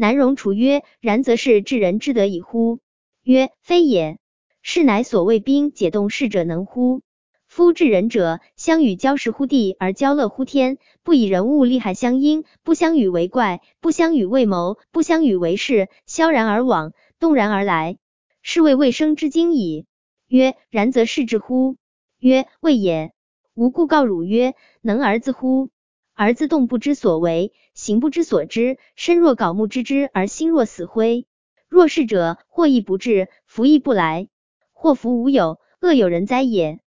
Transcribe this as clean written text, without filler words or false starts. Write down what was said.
南荣楚曰：然则是治人之得矣乎？曰：非也。是乃所谓兵解冻士者能乎？夫治人者，相与交事乎地而交乐乎天，不以人物利害相因，不相与为怪，不相与为谋，不相与为事，萧然而往，动然而来，是谓未生之精矣。曰：然则是之乎？曰：未也。吾故告汝曰：能而自乎？而自动不知所为，行不知所知，身若槁木之枝而心若死灰。若是者，祸亦不至，福亦不来。祸福无有，恶有人哉也。